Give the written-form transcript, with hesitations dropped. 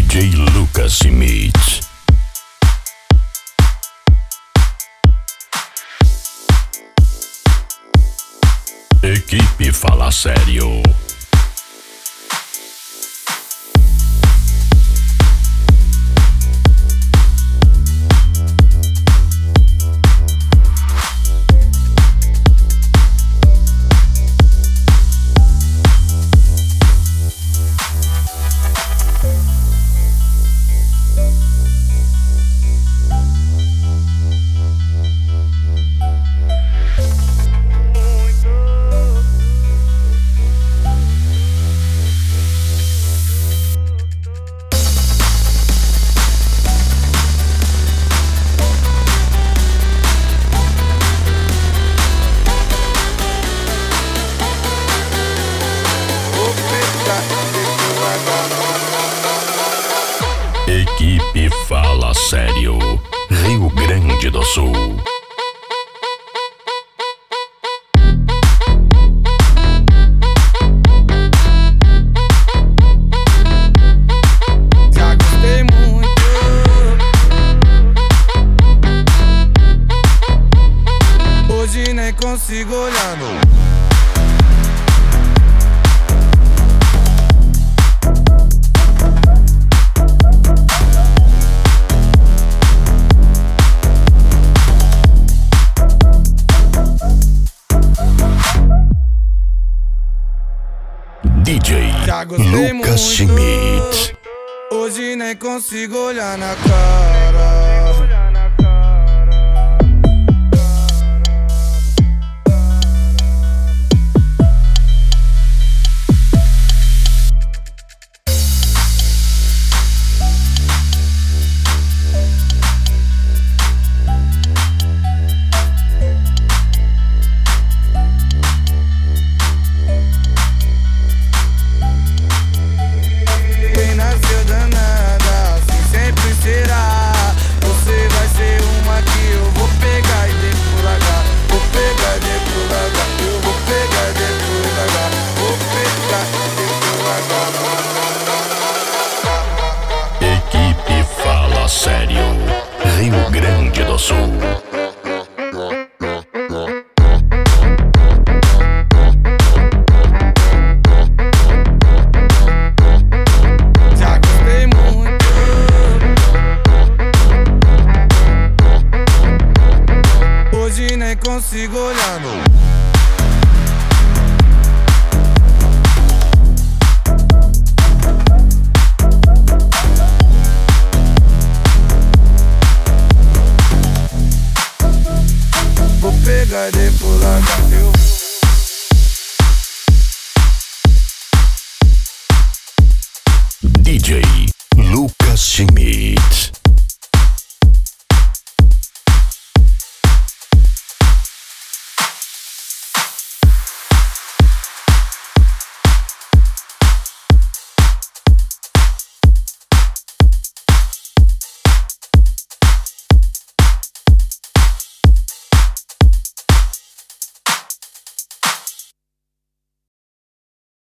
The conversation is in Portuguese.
DJ Lucas Schmidt. Equipe Fala Sério. Equipe Fala Sério, Rio Grande do Sul. Já gostei muito, hoje nem consigo olhar no DJ Já gostei Lucas muito, Schmidt. hoje nem consigo olhar na cara. Quem nasceu danada, assim sempre será. Você vai ser uma que eu vou pegar e defulagar. Vou pegar e defulagar, eu vou pegar e defulagar. Vou pegar e defulagar. Equipe Fala Sério, Rio Grande do Sul.